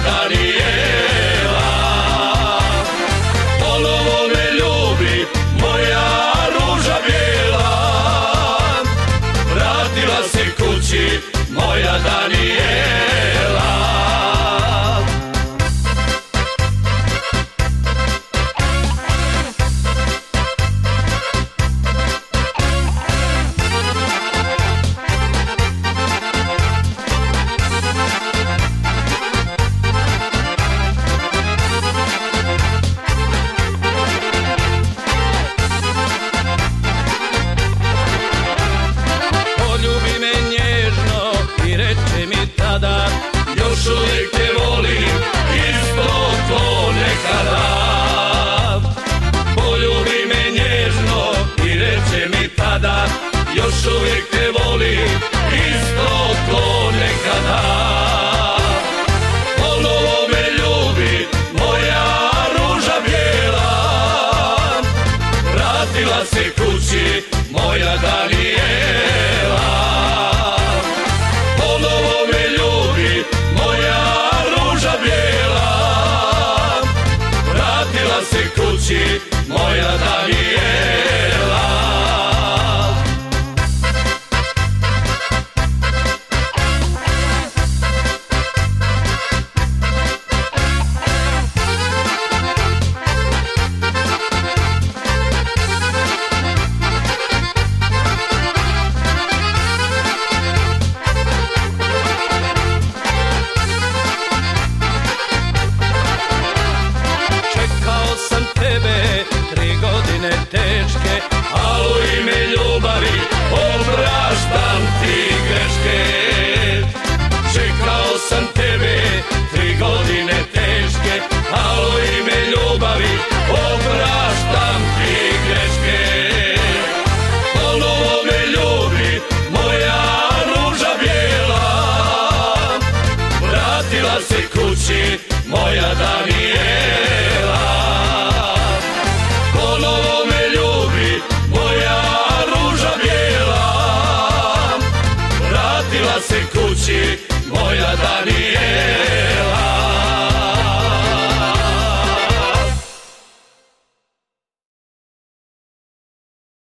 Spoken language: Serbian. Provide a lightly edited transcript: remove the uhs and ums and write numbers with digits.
Danijela. Ponovo me ljubi moja ruža bijela, vratila se kući moja Danijela. Još uvijek te volim, isto ko nekada. Poljubi me nježno i reče mi tada, još uvijek te volim, isto ko nekada. Ponovo me ljubi moja ruža bijela, vratila se kući moja Danijela. Ponovo me ljubi moja ruža bijela, vratila se kući moja Danijela. Teške, a u ime ljubavi opraštam ti greške. Čekao sam tebe 3 godine teške, a u ime ljubavi opraštam ti greške. Ponovo me ljubi moja ruža bijela, vratila se kući moja Danijela.